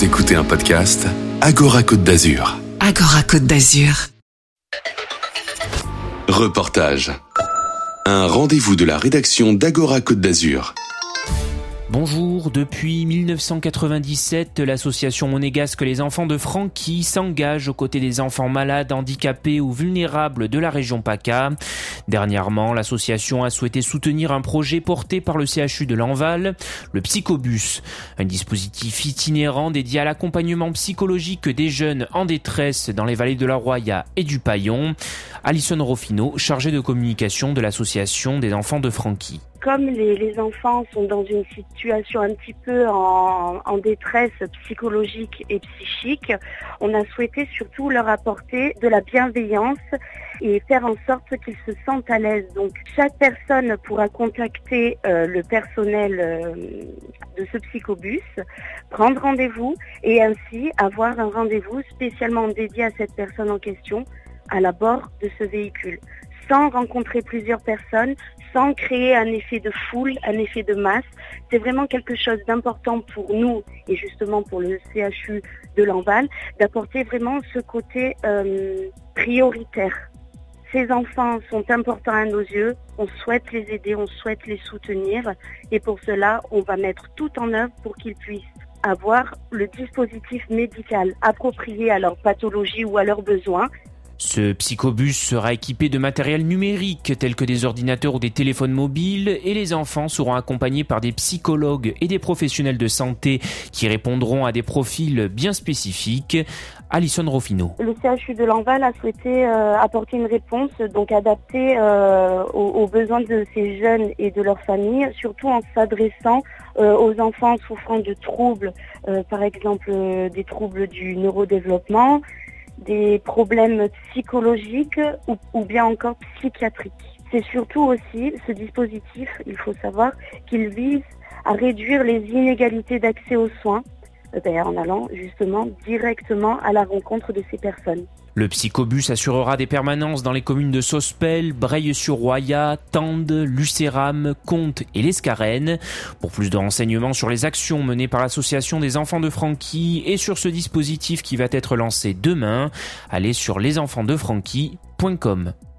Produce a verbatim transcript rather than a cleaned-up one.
Vous écoutez un podcast Agora Côte d'Azur. Agora Côte d'Azur. Reportage. Un rendez-vous de la rédaction d'Agora Côte d'Azur. Bonjour, depuis mille neuf cent quatre-vingt-dix-sept, l'association monégasque Les Enfants de Franquy s'engage aux côtés des enfants malades, handicapés ou vulnérables de la région PACA. Dernièrement, l'association a souhaité soutenir un projet porté par le C H U de Lanval, le Psychobus, un dispositif itinérant dédié à l'accompagnement psychologique des jeunes en détresse dans les vallées de la Roya et du Paillon. Alison Rofino, chargée de communication de l'association des Enfants de Franquy. Comme les, les enfants sont dans une situation un petit peu en, en détresse psychologique et psychique, on a souhaité surtout leur apporter de la bienveillance et faire en sorte qu'ils se sentent à l'aise. Donc chaque personne pourra contacter euh, le personnel euh, de ce psychobus, prendre rendez-vous et ainsi avoir un rendez-vous spécialement dédié à cette personne en question à la bord de ce véhicule, sans rencontrer plusieurs personnes, sans créer un effet de foule, un effet de masse. C'est vraiment quelque chose d'important pour nous et justement pour le C H U de Lanval, d'apporter vraiment ce côté euh, prioritaire. Ces enfants sont importants à nos yeux, on souhaite les aider, on souhaite les soutenir et pour cela, on va mettre tout en œuvre pour qu'ils puissent avoir le dispositif médical approprié à leur pathologie ou à leurs besoins. Ce psychobus sera équipé de matériel numérique tel que des ordinateurs ou des téléphones mobiles et les enfants seront accompagnés par des psychologues et des professionnels de santé qui répondront à des profils bien spécifiques. Alison Rofino. Le C H U de Lanval a souhaité euh, apporter une réponse donc adaptée euh, aux, aux besoins de ces jeunes et de leurs familles, surtout en s'adressant euh, aux enfants souffrant de troubles, euh, par exemple euh, des troubles du neurodéveloppement, des problèmes psychologiques ou, ou bien encore psychiatriques. C'est surtout aussi ce dispositif, il faut savoir, qu'il vise à réduire les inégalités d'accès aux soins, euh, en allant justement directement à la rencontre de ces personnes. Le psychobus assurera des permanences dans les communes de Sospel, Breil-sur-Roya, Tende, Lucéram, Comte et l'Escarène. Pour plus de renseignements sur les actions menées par l'association des Enfants de Franquy et sur ce dispositif qui va être lancé demain, allez sur les enfants de franquy point com.